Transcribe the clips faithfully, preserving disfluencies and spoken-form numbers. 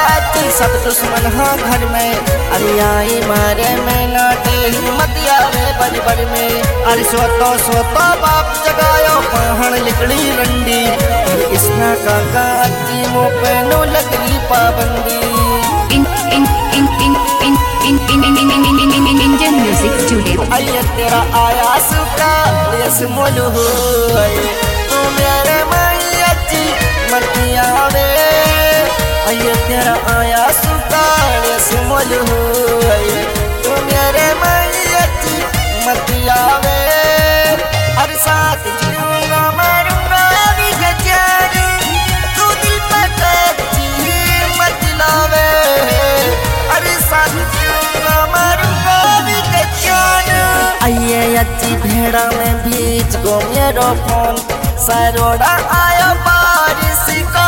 अति सब दुश्मन हाँ घर में। अरे आई मारे में नाटे हिम्मत आवे बड़ी बड़ी में। अरे सोतो सोतो बाप जगायो पहाड़ लिकड़ी रंडी। इसना काका अति मुँह पे नो लगरी पाबंदी। इन इन इन इन इन इन इन इन इन इन इन इन इंडियन म्यूजिक स्टूडियो। आये तेरा आया सुका लेस मोलू आये तू मेरे मैया जी मतिया वे। आये तेरा आया सुका लेस मोलू आये तू मेरे मैया जी मतिया वे। हर साथ जीऊंगा मरूंगा भी गजानी तू दिल पर कच्ची मत लावे। हर साथ जीऊंगा मरूंगा भी गजानी। आइए अच्छी भेड़ा में बीच गो मेरो फोन सरोड़ा आया बारिश को।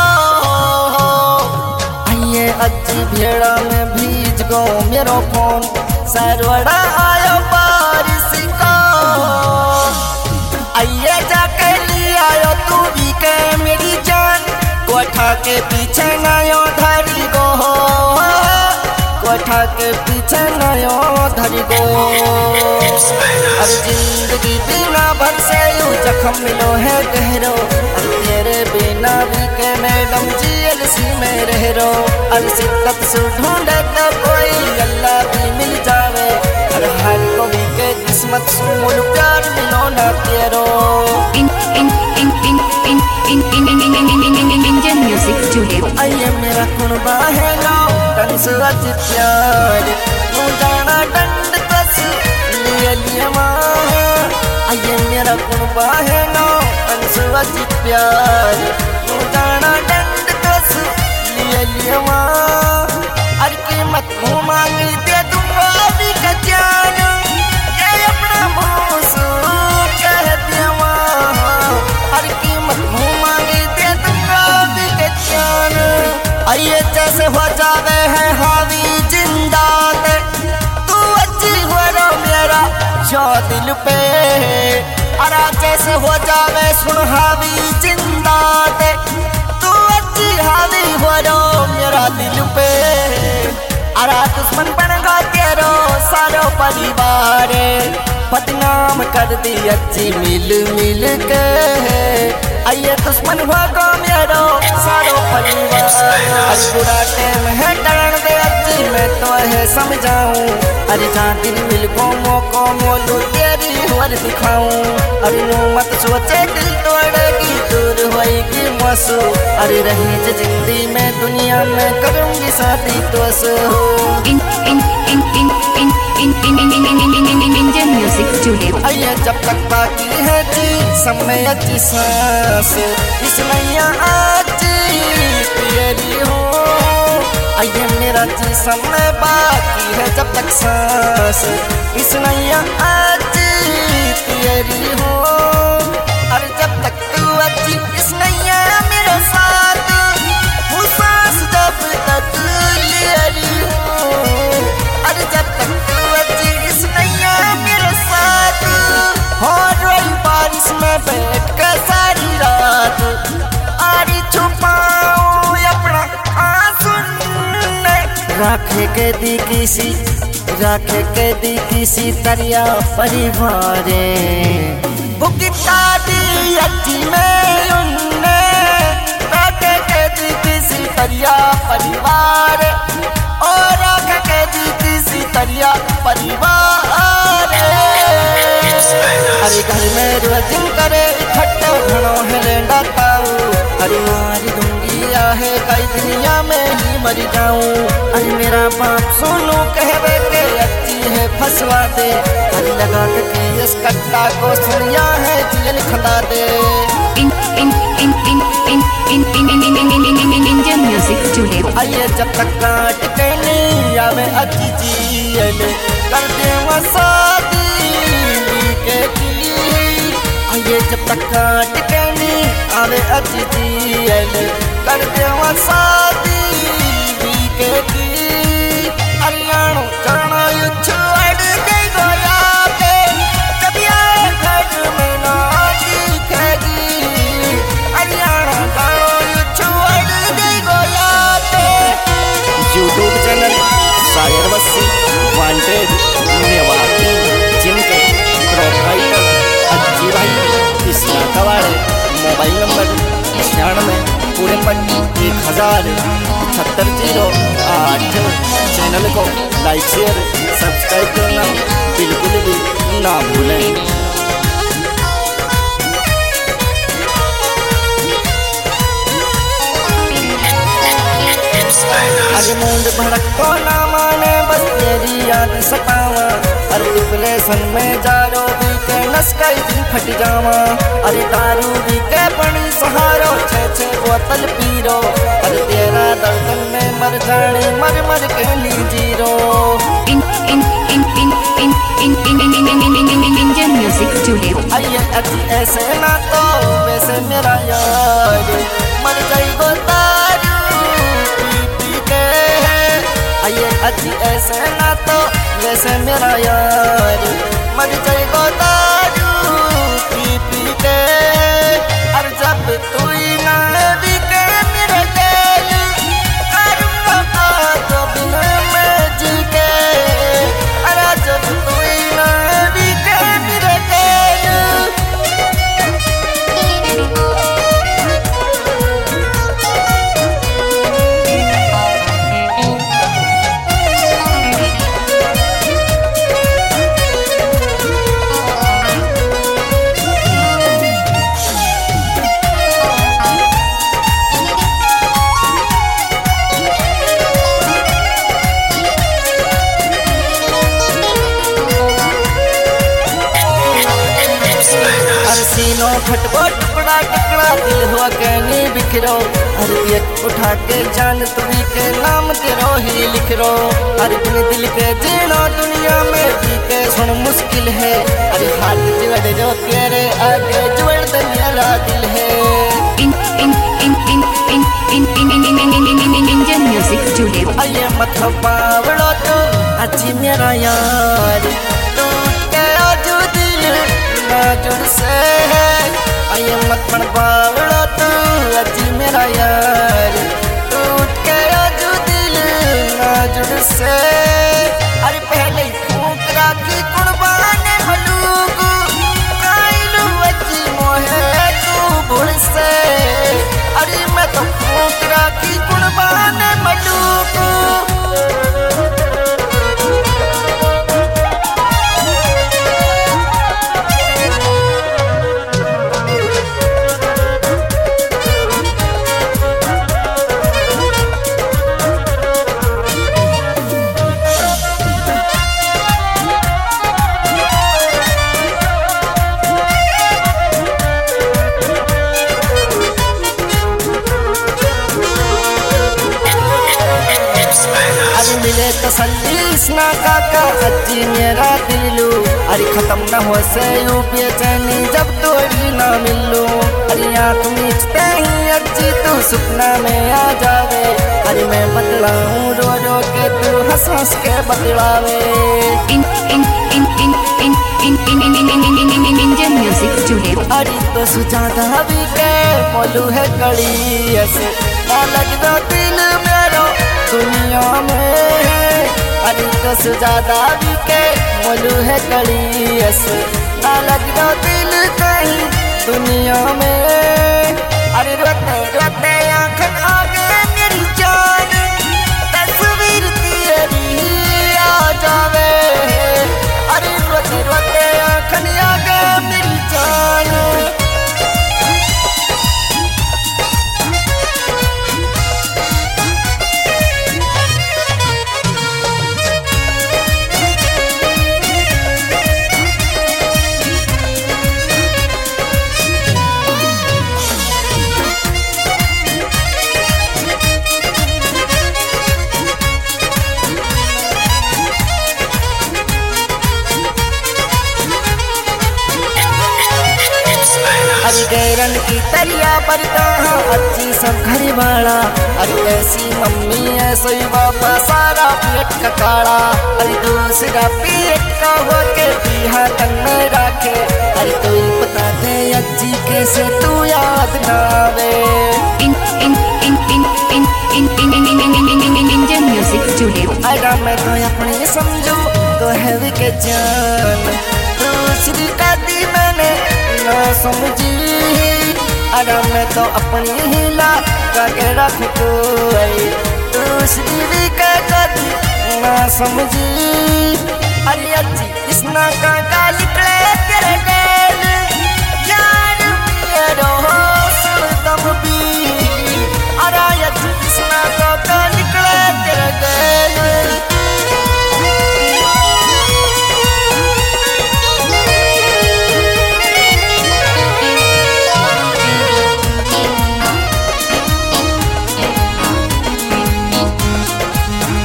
आइए अच्छी भेड़ा में बीच गो मेरो फोन सरोड़ा आया बारिश को। आइए जाके ले आयो तू भी के मेरी जान कोठा के पीछे नयो धरी गो। कोठा के पीछे नयो धरी गो। अब जिंदगी बिना भर से यूं जख्म मिलो है गहरो। अब तेरे बिना भी के मैडम जेल सी में रह रो। अब शिद्दत से ढूंढे तो कोई अल्लाह भी मिल जावे। हर हर को भी के किस्मत सुन प्यार मिलो ना तेरो। इन इन इन इन इन इन इन इन इन इन इन इन इंडियन म्यूजिक स्टूडियो। आइए मेरा कुर्बा है गाँव तन अज प्यार तू जाना दंड तस लिए लिए माँ। आइए मेरा कुर्बा है गाँव तन अज प्यार तू जाना दंड तस लिए लिए माँ। हर कीमत मुँह मांगी दे दूंगा भी गजान ये अपना भूसू कह दिया माँ। हर कीमत मुँह मांगी दे दूंगा भी गजान। आइए जैसे हो जावे है हावी जिंदात तू अच्छी हो रो मेरा जो दिल पे। अरा जैसे हो जावे सुन हावी जिंदात तू अच्छी हावी हो रो मेरा दिल पे। अरा दुश्मन बन गा तेरो सारो परिवार बदनाम कर दी अच्छी मिल मिल के। आइए दुश्मन हो गो मेरो सारो परिवार। आज बुरा टाइम है डर दे अच्छी मैं तो है समझाऊं। अरे जहाँ दिल मिल को मोको मोलू तेरी हुर दिखाऊं। अरे नो मत सोचे दिल तोड़ेगी दूर होएगी मसू। अरे रही जिंदगी में दुनिया में करूंगी शादी तो सो। इन इन इन इन इन इन इन इन इन इन इन इन इंडियन म्यूजिक स्टूडियो। आइए जब तक बाकी है जी समय अच्छी सांस इस नैया आज तेरी हो। आइए मेरा जी समय बाकी है जब तक सांस इस नैया आज तेरी हो। अरे जब तक तू अच्छी इस नैया मेरे साथ वो सांस जब तक लेरी हो। अरे जब तक तू अच्छी इस नैया मेरे साथ हो रोई बारिश में बैठ कर सारी रात। आरी छुपाओ अपना आंसू राखे के दी किसी राखे के दी किसी तरिया परिवार। बुकिता दी अच्छी में उन्ने राखे के दी किसी तरिया परिवार। और राखे के दी किसी तरिया परिवार। अरे घर में रोजिंग करे इकट्ठा घणो है लेंडा ताऊ। अरे मारी दूंगी आहे कई दुनिया में ही मर जाऊं। अरे मेरा बाप सोनू कहवे के अच्छी है फसवा दे। अरे लगा के इस कट्टा को सुनिया है जेल खड़ा दे। इन इन इन इन इन इन इन इन इन इन इन इन इंडियन म्यूजिक स्टूडियो। आइए जब तक काट के नहीं आवे अच्छी जेल कर दे शादी के की। आइए जब तक काट के नहीं आवे अच्छी जेल कर दे शादी के की। हरियाणा चढ़ना छोड़ दे गोया पे कभी आए घर में ना दिखेगी। हरियाणा गाड़ो छोड़ दे गोया पे में पूरे पट्टी एक हजार पचहत्तर जीरो आठ। चैनल को लाइक शेयर सब्सक्राइब करना बिल्कुल भी ना भूलें। अरे मूड भड़को ना माने बस तेरी याद सतावा। अरे डिप्रेशन में जारो भी के नस कई दिन फट जावा। अरे दारू भी के बड़ी सहारो छे छे बोतल पीरो। अरे तेरा दर्द में मर जाने मर मर के ली जीरो। इन इन इन इन इन इन इन इन इन इन इन इन इंडियन म्यूजिक स्टूडियो। आइए अति ऐसे ना तो वैसे मेरा यार मर जाएगो दारू पी पी के। आइए अति ऐसे ना तो वैसे मेरा यार मर जाएगो दारू पी पी के। और जब तू ही ना बिके मेरा दिल करूँगा तो बिना मैं जी के। अरे जब तू ही ना बिके मेरा सीनो फटबो टुकड़ा टुकड़ा दिल हुआ कहनी बिखरो। हर एक उठा के जान तुरी के नाम तेरो ही लिख रो। हर अपने दिल के जीनो दुनिया में जी के सुन मुश्किल है। अरे हाथ जोड़ जो तेरे आगे जोड़ दे मेरा दिल है। इन इन इन इन इन इन इन इन इन इन इन इन इंडियन म्यूजिक स्टूडियो। आइए मत पावड़ो तो अच्छी मेरा यार टूट के जो दिल ना जुड़ से है। आइए मत पावड़ो तो अच्छी मेरा यार टूट के जो दिल ना जुड़ से। अरे पहले फूक राखी कुर्बान हलूगू काइलू अच्छी मोहे तू भूल से। अरे मैं तो फूक राखी कुर्बान मलूगू। मिले तसल्ली ना काका अज्जी मेरा दिलू। अरे खत्म न हो से यू बेचैनी जब तोड़ी ना मिलू। अरे आँख मीचते ही अज्जी तू सपना में आ जावे। अरे मैं बतलाऊं रो रो के तू हंस हंस के बतलावे। इन इन इन इन इन इन इन इन इन इन इन इन इंडियन म्यूजिक स्टूडियो। अरे तो सुजाता भी के मोलू है कड़ी ऐसे ना लगता दिल मेरो दुनिया में। अरे तो सुजाता भी के मोलू है कड़ी ऐसे ना लगता दिल कहीं दुनिया में। अरे रोते रोते आँखन आगे मेरी जान तस्वीर तेरी आ जावे। अरे रोते रोते आँखन आगे मेरी जान। अरे गैरन की तरिया पर कहाँ अच्छी सब घर वाला। अरे ऐसी मम्मी है सोई बाबा सारा पेट का काड़ा। अरे दूसरा पेट का हो के बिहा तन में रखे। अरे तू बता दे अच्छी कैसे तू याद ना आवे। इन इन इन इन इन इन इन इन इन इन इन इन इंडियन म्यूजिक स्टूडियो। अगर मैं तो अपने समझू तो है भी के जान दूसरी का दी मैंने ना समझी। अरे मैं तो अपनी हिला करके रख तू दूसरी भी कदी ना समझी। अरे अच्छी इस ना का निकले तेरे